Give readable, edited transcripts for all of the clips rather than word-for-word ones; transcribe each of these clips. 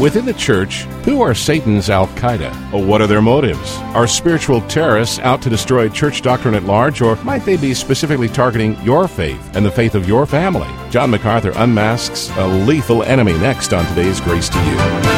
Within the church, who are Satan's Al-Qaeda? What are their motives? Are spiritual terrorists out to destroy church doctrine at large, or might they be specifically targeting your faith and the faith of your family? John MacArthur unmasks a lethal enemy next on today's Grace to You.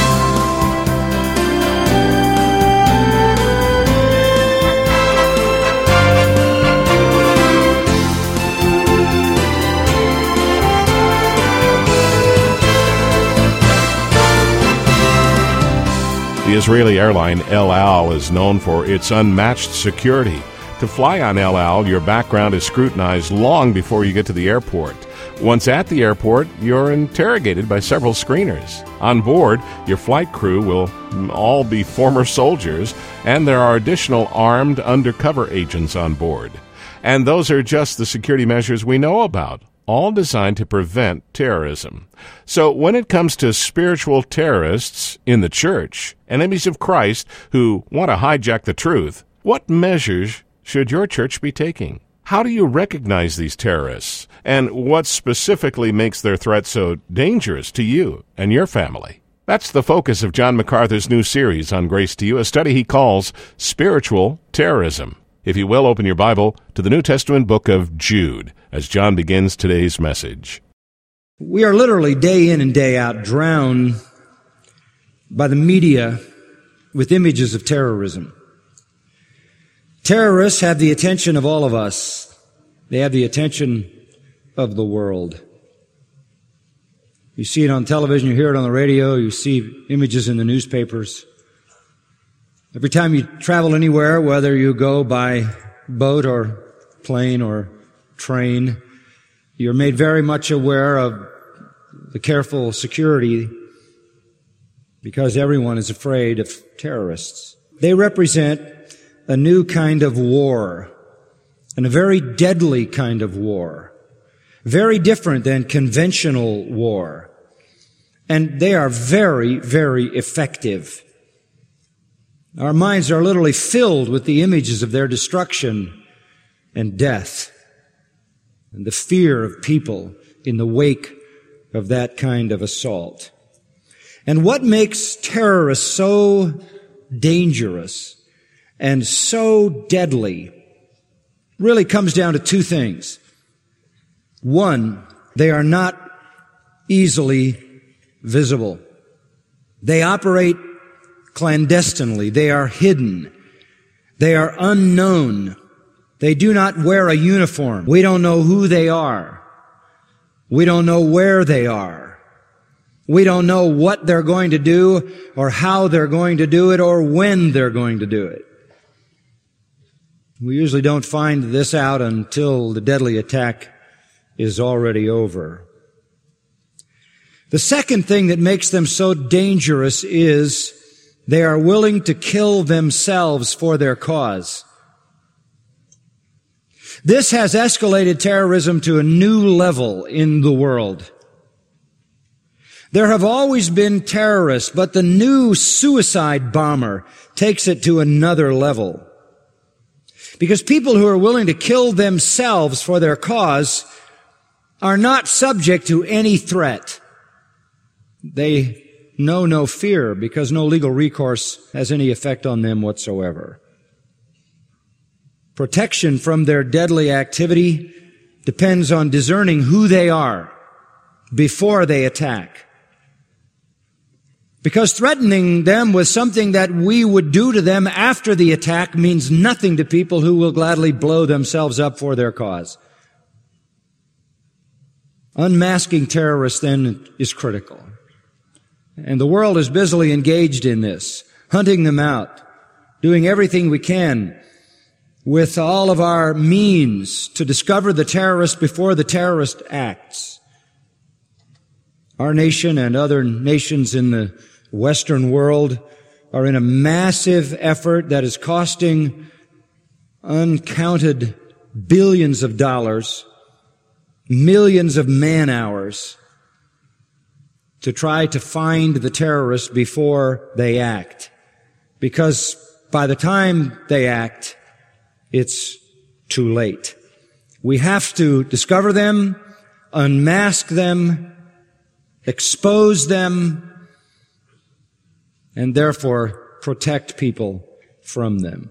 The Israeli airline El Al is known for its unmatched security. To fly on El Al, your background is scrutinized long before you get to the airport. Once at the airport, you're interrogated by several screeners. On board, your flight crew will all be former soldiers, and there are additional armed undercover agents on board. And those are just the security measures we know about, all designed to prevent terrorism. So when it comes to spiritual terrorists in the church, enemies of Christ who want to hijack the truth, what measures should your church be taking? How do you recognize these terrorists? And what specifically makes their threat so dangerous to you and your family? That's the focus of John MacArthur's new series on Grace to You, a study he calls Spiritual Terrorism. If you will, open your Bible to the New Testament book of Jude as John begins today's message. We are literally day in and day out drowned by the media with images of terrorism. Terrorists have the attention of all of us. They have the attention of the world. You see it on television, you hear it on the radio, you see images in the newspapers. Every time you travel anywhere, whether you go by boat or plane or train, you're made very much aware of the careful security because everyone is afraid of terrorists. They represent a new kind of war, and a very deadly kind of war, very different than conventional war. And they are very, very effective. Our minds are literally filled with the images of their destruction and death and the fear of people in the wake of that kind of assault. And what makes terrorists so dangerous and so deadly really comes down to two things. One, they are not easily visible. They operate clandestinely. They are hidden. They are unknown. They do not wear a uniform. We don't know who they are. We don't know where they are. We don't know what they're going to do or how they're going to do it or when they're going to do it. We usually don't find this out until the deadly attack is already over. The second thing that makes them so dangerous is they are willing to kill themselves for their cause. This has escalated terrorism to a new level in the world. There have always been terrorists, but the new suicide bomber takes it to another level. Because people who are willing to kill themselves for their cause are not subject to any threat. They know no fear because no legal recourse has any effect on them whatsoever. Protection from their deadly activity depends on discerning who they are before they attack. Because threatening them with something that we would do to them after the attack means nothing to people who will gladly blow themselves up for their cause. Unmasking terrorists then is critical. And the world is busily engaged in this, hunting them out, doing everything we can with all of our means to discover the terrorist before the terrorist acts. Our nation and other nations in the Western world are in a massive effort that is costing uncounted billions of dollars, millions of man-hours to try to find the terrorists before they act. Because by the time they act, it's too late. We have to discover them, unmask them, expose them, and therefore protect people from them.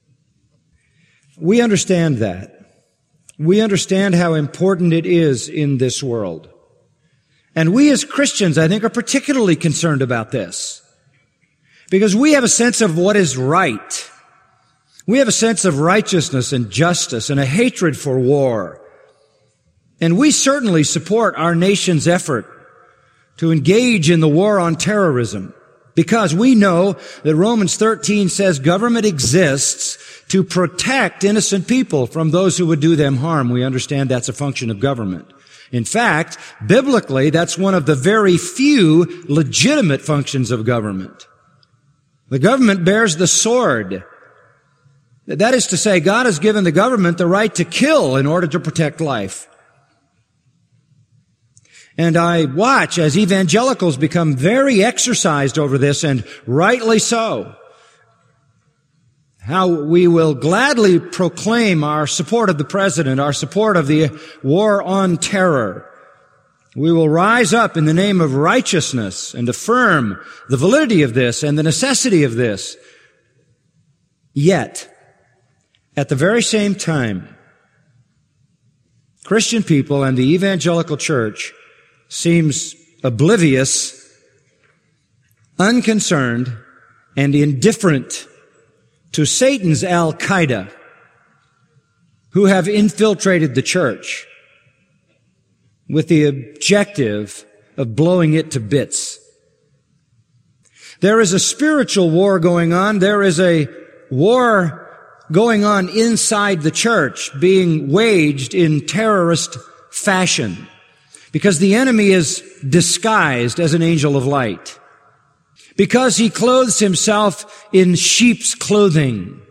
We understand that. We understand how important it is in this world. And we as Christians, I think, are particularly concerned about this, because we have a sense of what is right. We have a sense of righteousness and justice and a hatred for war. And we certainly support our nation's effort to engage in the war on terrorism, because we know that Romans 13 says government exists to protect innocent people from those who would do them harm. We understand that's a function of government. In fact, biblically, that's one of the very few legitimate functions of government. The government bears the sword. That is to say, God has given the government the right to kill in order to protect life. And I watch as evangelicals become very exercised over this, and rightly so, how we will gladly proclaim our support of the president, our support of the war on terror. We will rise up in the name of righteousness and affirm the validity of this and the necessity of this. Yet, at the very same time, Christian people and the evangelical church seems oblivious, unconcerned, and indifferent to Satan's Al-Qaeda, who have infiltrated the church with the objective of blowing it to bits. There is a spiritual war going on. There is a war going on inside the church, being waged in terrorist fashion, because the enemy is disguised as an angel of light, because he clothes himself in sheep's clothing.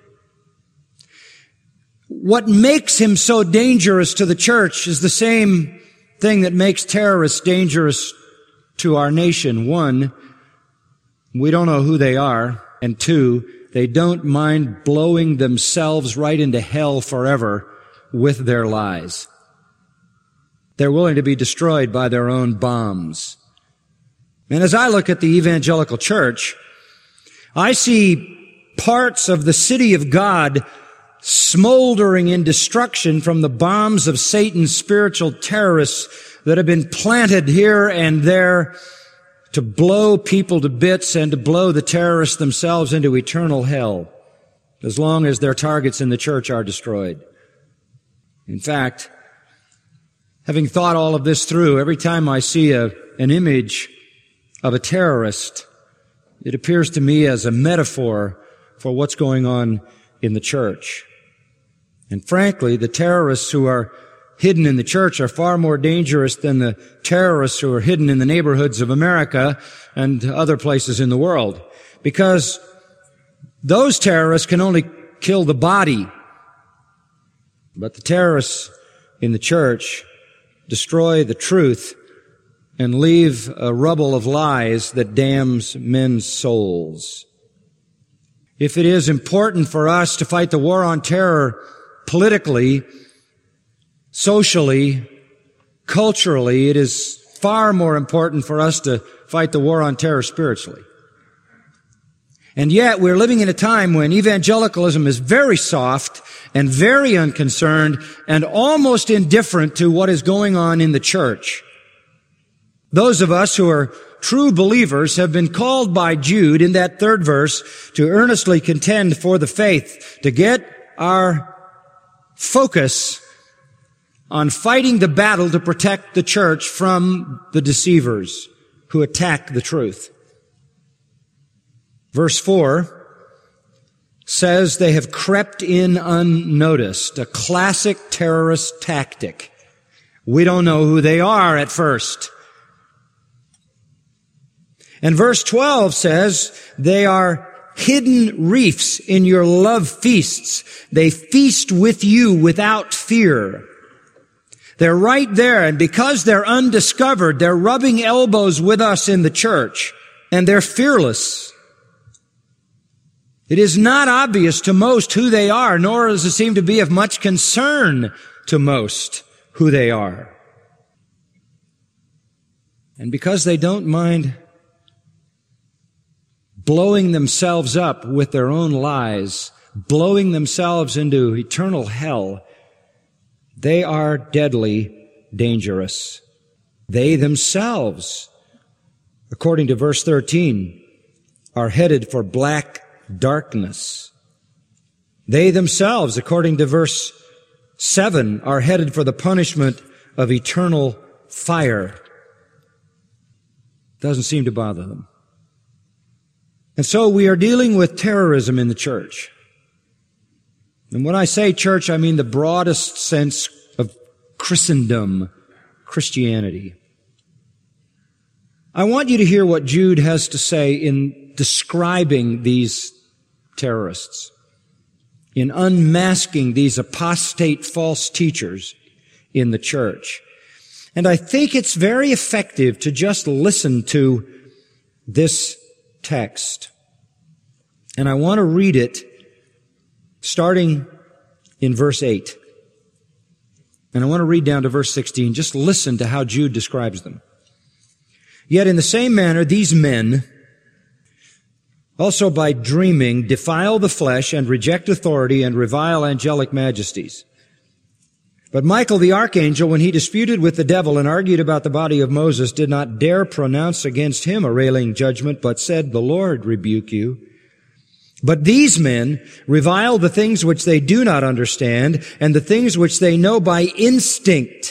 What makes him so dangerous to the church is the same thing that makes terrorists dangerous to our nation. One, we don't know who they are. And two, they don't mind blowing themselves right into hell forever with their lies. They're willing to be destroyed by their own bombs. And as I look at the evangelical church, I see parts of the city of God smoldering in destruction from the bombs of Satan's spiritual terrorists that have been planted here and there to blow people to bits and to blow the terrorists themselves into eternal hell, as long as their targets in the church are destroyed. In fact, having thought all of this through, every time I see an image of a terrorist, it appears to me as a metaphor for what's going on in the church. And frankly, the terrorists who are hidden in the church are far more dangerous than the terrorists who are hidden in the neighborhoods of America and other places in the world, because those terrorists can only kill the body, but the terrorists in the church destroy the truth and leave a rubble of lies that damns men's souls. If it is important for us to fight the war on terror politically, socially, culturally, it is far more important for us to fight the war on terror spiritually. And yet we're living in a time when evangelicalism is very soft and very unconcerned and almost indifferent to what is going on in the church. Those of us who are true believers have been called by Jude in that third verse to earnestly contend for the faith, to get our focus on fighting the battle to protect the church from the deceivers who attack the truth. Verse 4 says they have crept in unnoticed, a classic terrorist tactic. We don't know who they are at first. And verse 12 says they are hidden reefs in your love feasts. They feast with you without fear. They're right there, and because they're undiscovered, they're rubbing elbows with us in the church, and they're fearless. It is not obvious to most who they are, nor does it seem to be of much concern to most who they are. And because they don't mind blowing themselves up with their own lies, blowing themselves into eternal hell, they are deadly dangerous. They themselves, according to verse 13, are headed for black darkness. They themselves, according to verse 7, are headed for the punishment of eternal fire. Doesn't seem to bother them. And so we are dealing with terrorism in the church. And when I say church, I mean the broadest sense of Christendom, Christianity. I want you to hear what Jude has to say in describing these terrorists, in unmasking these apostate false teachers in the church. And I think it's very effective to just listen to this text. And I want to read it starting in verse 8. And I want to read down to verse 16. Just listen to how Jude describes them. Yet in the same manner, these men, also by dreaming, defile the flesh and reject authority and revile angelic majesties. But Michael the archangel, when he disputed with the devil and argued about the body of Moses, did not dare pronounce against him a railing judgment, but said, "The Lord rebuke you." But these men revile the things which they do not understand, and the things which they know by instinct,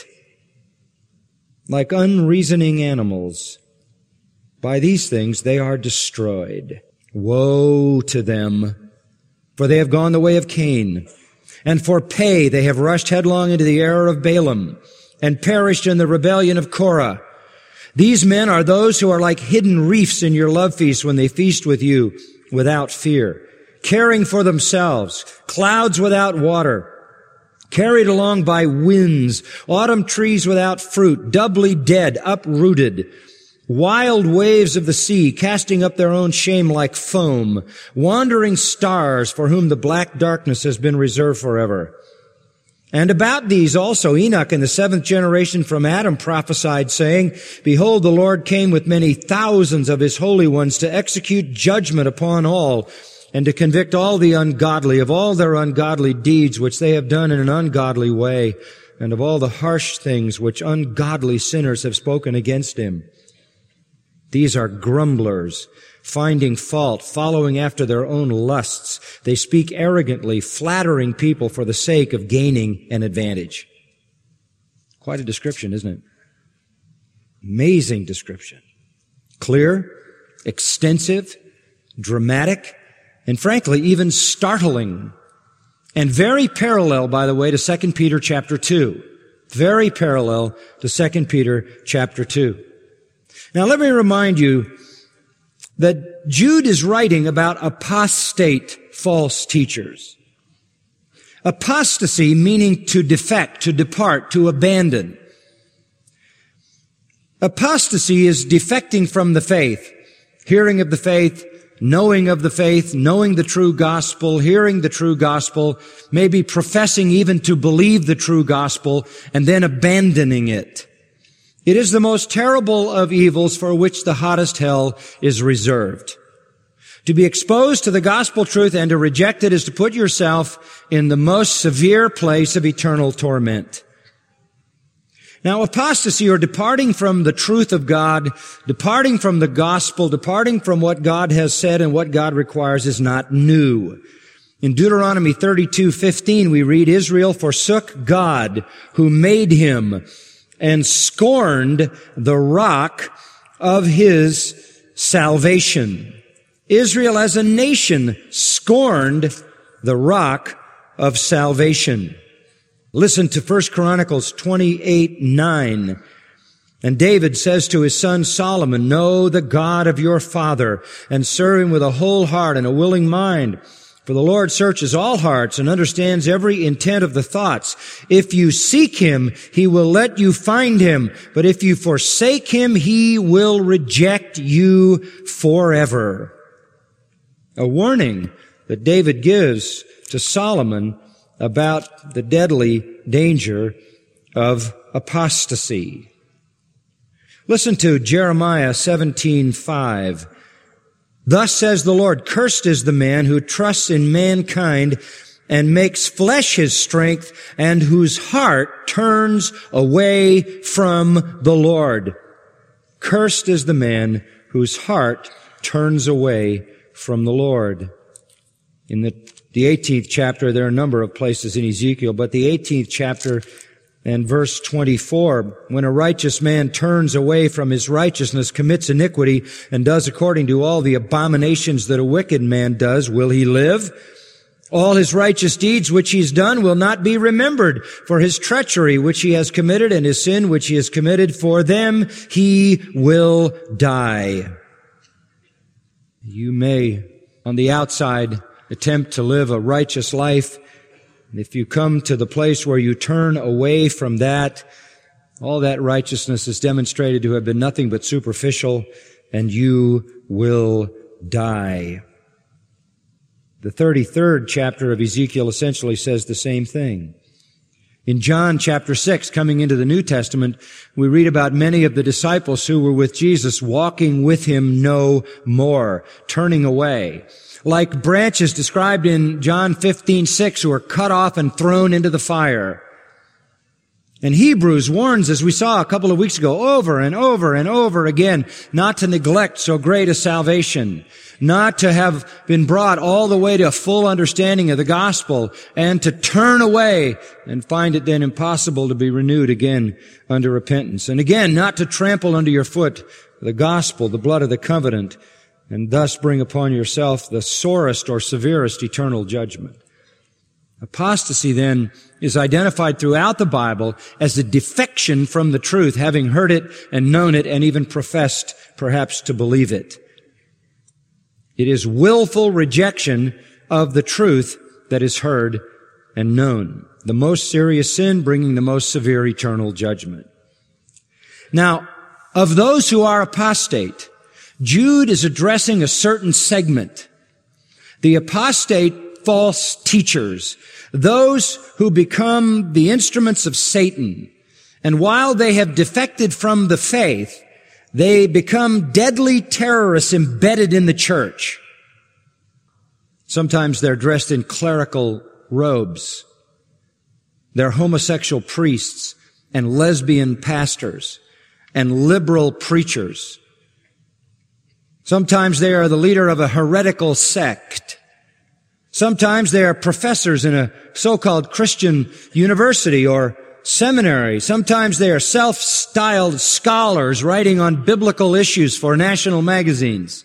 like unreasoning animals. By these things they are destroyed. Woe to them, for they have gone the way of Cain. And for pay they have rushed headlong into the error of Balaam, and perished in the rebellion of Korah. These men are those who are like hidden reefs in your love feast when they feast with you without fear, caring for themselves, clouds without water, carried along by winds, autumn trees without fruit, doubly dead, uprooted, wild waves of the sea, casting up their own shame like foam, wandering stars for whom the black darkness has been reserved forever. And about these also Enoch in the 7th generation from Adam prophesied, saying, "Behold, the Lord came with many thousands of his holy ones to execute judgment upon all, and to convict all the ungodly of all their ungodly deeds which they have done in an ungodly way, and of all the harsh things which ungodly sinners have spoken against him. These are grumblers, finding fault, following after their own lusts. They speak arrogantly, flattering people for the sake of gaining an advantage." Quite a description, isn't it? Amazing description. Clear, extensive, dramatic, and frankly, even startling. And very parallel, by the way, to 2 Peter chapter 2. Very parallel to 2 Peter chapter 2. Now let me remind you that Jude is writing about apostate false teachers. Apostasy meaning to defect, to depart, to abandon. Apostasy is defecting from the faith, hearing of the faith, knowing the true gospel, hearing the true gospel, maybe professing even to believe the true gospel, and then abandoning it. It is the most terrible of evils for which the hottest hell is reserved. To be exposed to the gospel truth and to reject it is to put yourself in the most severe place of eternal torment. Now, apostasy, or departing from the truth of God, departing from the gospel, departing from what God has said and what God requires, is not new. In Deuteronomy 32:15, we read, "Israel forsook God who made him, and scorned the rock of his salvation." Israel as a nation scorned the rock of salvation. Listen to 1 Chronicles 28:9. And David says to his son Solomon, "Know the God of your father, and serve him with a whole heart and a willing mind. For the Lord searches all hearts and understands every intent of the thoughts. If you seek him, he will let you find him. But if you forsake him, he will reject you forever." A warning that David gives to Solomon about the deadly danger of apostasy. Listen to Jeremiah 17:5. Thus says the Lord, cursed is the man who trusts in mankind and makes flesh his strength, and whose heart turns away from the Lord. Cursed is the man whose heart turns away from the Lord. In the 18th chapter, there are a number of places in Ezekiel, but the 18th chapter and verse 24, when a righteous man turns away from his righteousness, commits iniquity, and does according to all the abominations that a wicked man does, will he live? All his righteous deeds which he's done will not be remembered, for his treachery which he has committed and his sin which he has committed, for them he will die. You may, on the outside, attempt to live a righteous life. If you come to the place where you turn away from that, all that righteousness is demonstrated to have been nothing but superficial, and you will die. The 33rd chapter of Ezekiel essentially says the same thing. In John chapter 6, coming into the New Testament, we read about many of the disciples who were with Jesus walking with him no more, turning away. Like branches described in John 15:6, who are cut off and thrown into the fire. And Hebrews warns, as we saw a couple of weeks ago, over and over and over again, not to neglect so great a salvation, not to have been brought all the way to a full understanding of the gospel, and to turn away and find it then impossible to be renewed again under repentance. And again, not to trample under your foot the gospel, the blood of the covenant, and thus bring upon yourself the sorest or severest eternal judgment. Apostasy, then, is identified throughout the Bible as a defection from the truth, having heard it and known it and even professed, perhaps, to believe it. It is willful rejection of the truth that is heard and known. The most serious sin bringing the most severe eternal judgment. Now, of those who are apostate, Jude is addressing a certain segment. The apostate false teachers, those who become the instruments of Satan. And while they have defected from the faith, they become deadly terrorists embedded in the church. Sometimes they're dressed in clerical robes. They're homosexual priests and lesbian pastors and liberal preachers. Sometimes they are the leader of a heretical sect. Sometimes they are professors in a so-called Christian university or seminary. Sometimes they are self-styled scholars writing on biblical issues for national magazines.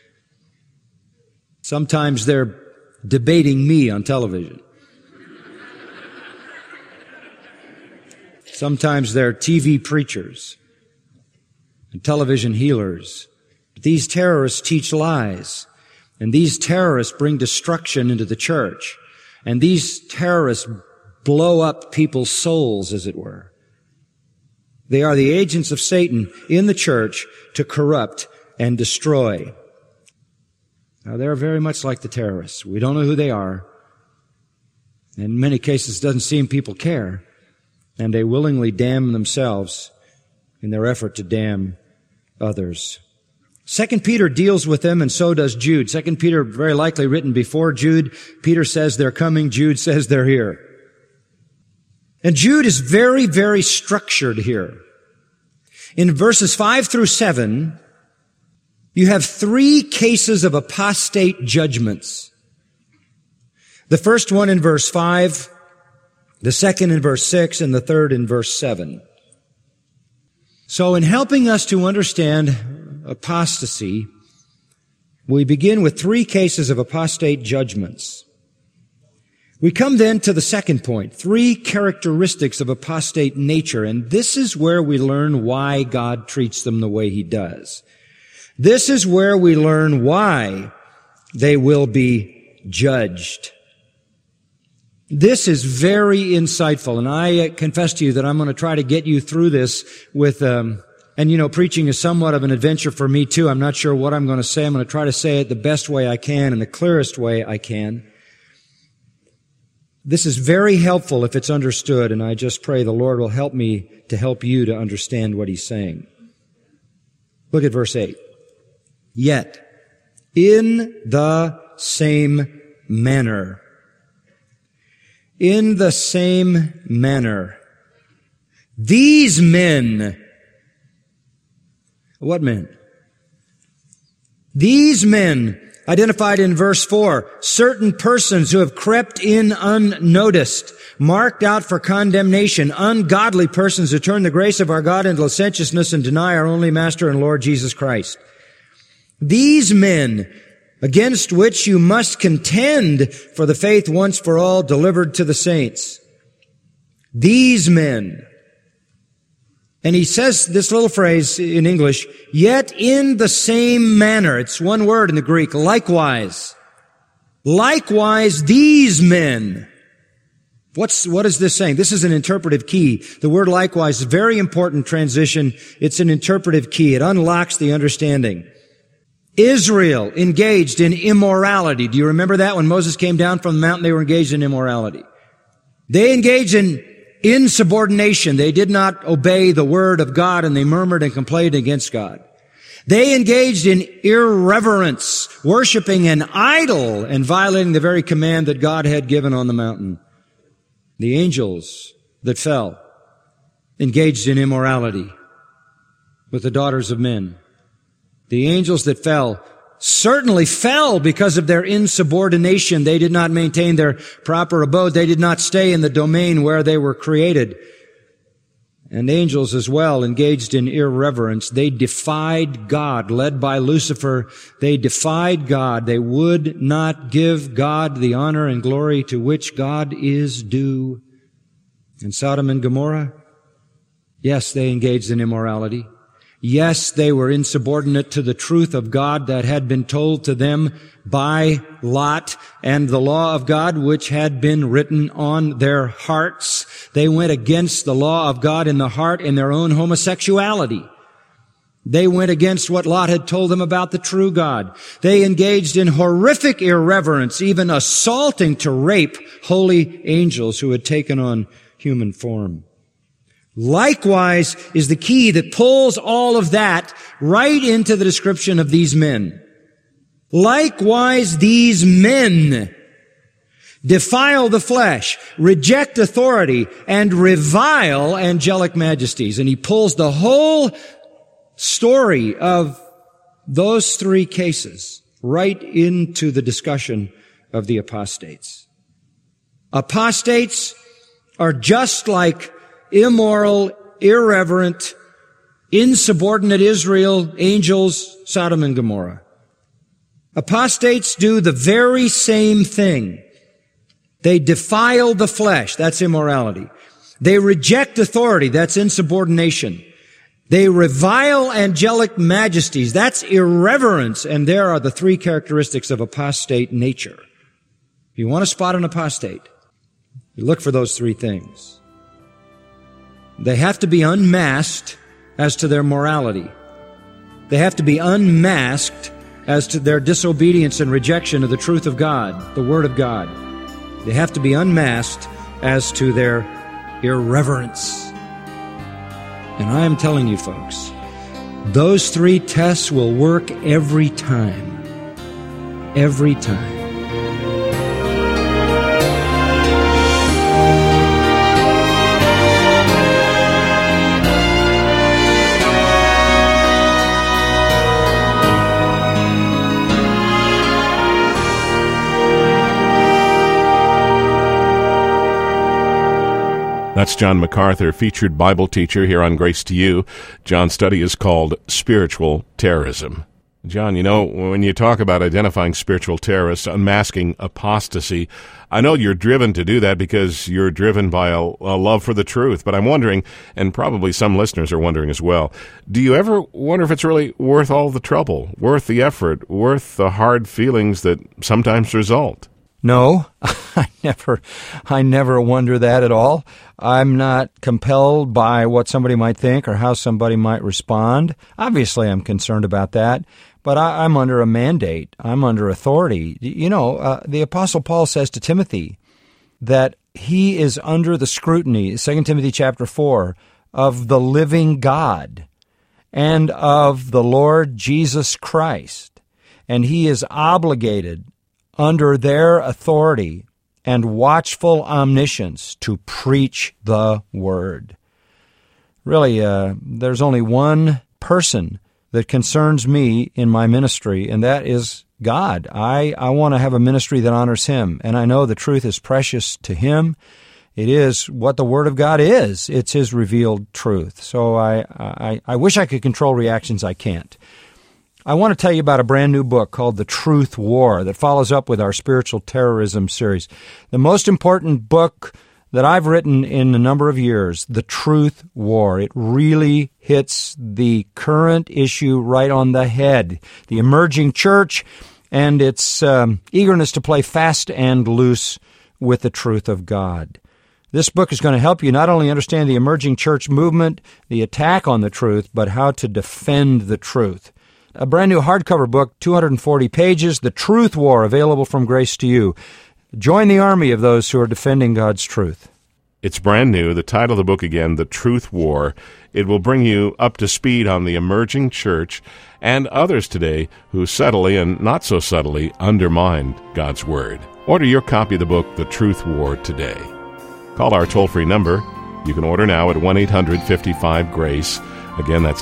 Sometimes they're debating me on television. Sometimes they're TV preachers and television healers. But these terrorists teach lies. And these terrorists bring destruction into the church. And these terrorists blow up people's souls, as it were. They are the agents of Satan in the church to corrupt and destroy. Now, they're very much like the terrorists. We don't know who they are. In many cases, it doesn't seem people care. And they willingly damn themselves in their effort to damn others. 2 Peter deals with them, and so does Jude. 2 Peter very likely written before Jude. Peter says they're coming. Jude says they're here. And Jude is very, very structured here. In verses 5 through 7, you have 3 cases of apostate judgments. The first one in verse 5, the second in verse 6, and the third in verse 7. So in helping us to understand apostasy, we begin with 3 cases of apostate judgments. We come then to the second point, 3 characteristics of apostate nature, and this is where we learn why God treats them the way He does. This is where we learn why they will be judged. This is very insightful, and I confess to you that I'm going to try to get you through this with and preaching is somewhat of an adventure for me too. I'm not sure what I'm going to say. I'm going to try to say it the best way I can and the clearest way I can. This is very helpful if it's understood, and I just pray the Lord will help me to help you to understand what He's saying. Look at verse 8. Yet, In the same manner. In the same manner. These men. What men? These men, identified in verse 4, certain persons who have crept in unnoticed, marked out for condemnation, ungodly persons who turn the grace of our God into licentiousness and deny our only Master and Lord Jesus Christ. These men, against which you must contend for the faith once for all delivered to the saints. These men. And he says this little phrase in English, yet in the same manner. It's one word in the Greek, likewise. Likewise, these men. What is this saying? This is an interpretive key. The word likewise is a very important transition. It's an interpretive key. It unlocks the understanding. Israel engaged in immorality. Do you remember that? When Moses came down from the mountain, they were engaged in immorality. They engaged in insubordination. They did not obey the word of God, and they murmured and complained against God. They engaged in irreverence, worshiping an idol and violating the very command that God had given on the mountain. The angels that fell engaged in immorality with the daughters of men. The angels that fell certainly fell because of their insubordination. They did not maintain their proper abode. They did not stay in the domain where they were created. And angels as well engaged in irreverence. They defied God, led by Lucifer. They defied God. They would not give God the honor and glory to which God is due. In Sodom and Gomorrah, yes, they engaged in immorality. Yes, they were insubordinate to the truth of God that had been told to them by Lot and the law of God which had been written on their hearts. They went against the law of God in the heart in their own homosexuality. They went against what Lot had told them about the true God. They engaged in horrific irreverence, even assaulting to rape holy angels who had taken on human form. Likewise is the key that pulls all of that right into the description of these men. Likewise, these men defile the flesh, reject authority, and revile angelic majesties. And he pulls the whole story of those three cases right into the discussion of the apostates. Apostates are just like immoral, irreverent, insubordinate Israel, angels, Sodom and Gomorrah. Apostates do the very same thing. They defile the flesh, that's immorality. They reject authority, that's insubordination. They revile angelic majesties, that's irreverence, and there are the three characteristics of apostate nature. If you want to spot an apostate, you look for those three things. They have to be unmasked as to their morality. They have to be unmasked as to their disobedience and rejection of the truth of God, the Word of God. They have to be unmasked as to their irreverence. And I am telling you, folks, those three tests will work every time. Every time. That's John MacArthur, featured Bible teacher here on Grace to You. John's study is called Spiritual Terrorism. John, you know, when you talk about identifying spiritual terrorists, unmasking apostasy, I know you're driven to do that because you're driven by a love for the truth. But I'm wondering, and probably some listeners are wondering as well, do you ever wonder if it's really worth all the trouble, worth the effort, worth the hard feelings that sometimes result? No, I never wonder that at all. I'm not compelled by what somebody might think or how somebody might respond. Obviously, I'm concerned about that, but I'm under a mandate. I'm under authority. You know, the Apostle Paul says to Timothy that he is under the scrutiny, 2 Timothy chapter 4, of the living God and of the Lord Jesus Christ. and he is obligated under their authority and watchful omniscience to preach the Word. Really, there's only one person that concerns me in my ministry, and that is God. I want to have a ministry that honors Him, and I know the truth is precious to Him. It is what the Word of God is. It's His revealed truth. So I wish I could control reactions. I can't. I want to tell you about a brand new book called The Truth War that follows up with our spiritual terrorism series. The most important book that I've written in a number of years, The Truth War. It really hits the current issue right on the head. The emerging church and its eagerness to play fast and loose with the truth of God. This book is going to help you not only understand the emerging church movement, the attack on the truth, but how to defend the truth. A brand new hardcover book, 240 pages, The Truth War, available from Grace to You. Join the army of those who are defending God's truth. It's brand new. The title of the book again, The Truth War. It will bring you up to speed on the emerging church and others today who subtly and not so subtly undermine God's Word. Order your copy of the book, The Truth War, today. Call our toll-free number. You can order now at 1-800-55-GRACE. Again, that's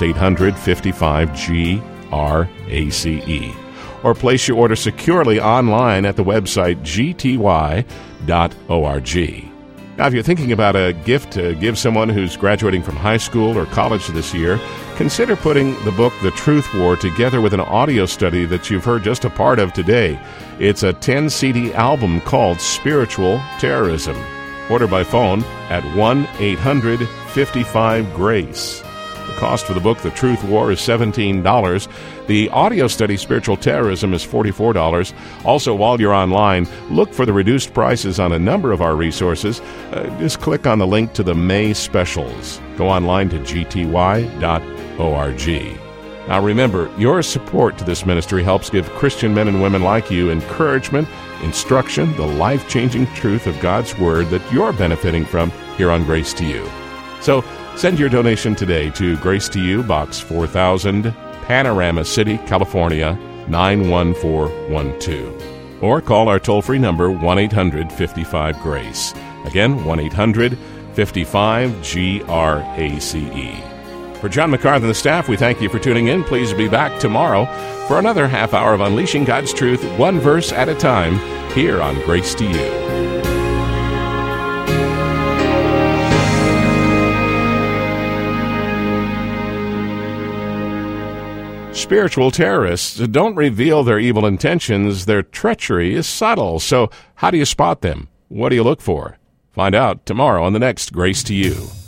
800-55-GRACE. Or place your order securely online at the website gty.org. Now, if you're thinking about a gift to give someone who's graduating from high school or college this year, consider putting the book The Truth War together with an audio study that you've heard just a part of today. It's a 10-CD album called Spiritual Terrorism. Order by phone at 1-800-55-GRACE. The cost for the book, The Truth War, is $17. The audio study, Spiritual Terrorism, is $44. Also, while you're online, look for the reduced prices on a number of our resources. Just click on the link to the May specials. Go online to gty.org. Now remember, your support to this ministry helps give Christian men and women like you encouragement, instruction, the life-changing truth of God's Word that you're benefiting from here on Grace to You. So send your donation today to Grace to You, Box 4000, Panorama City, California, 91412. Or call our toll-free number, 1-800-55-GRACE. Again, 1-800-55-GRACE. For John MacArthur and the staff, we thank you for tuning in. Please be back tomorrow for another half hour of unleashing God's truth, one verse at a time, here on Grace to You. Spiritual terrorists don't reveal their evil intentions. Their treachery is subtle. So how do you spot them? What do you look for? Find out tomorrow on the next Grace to You.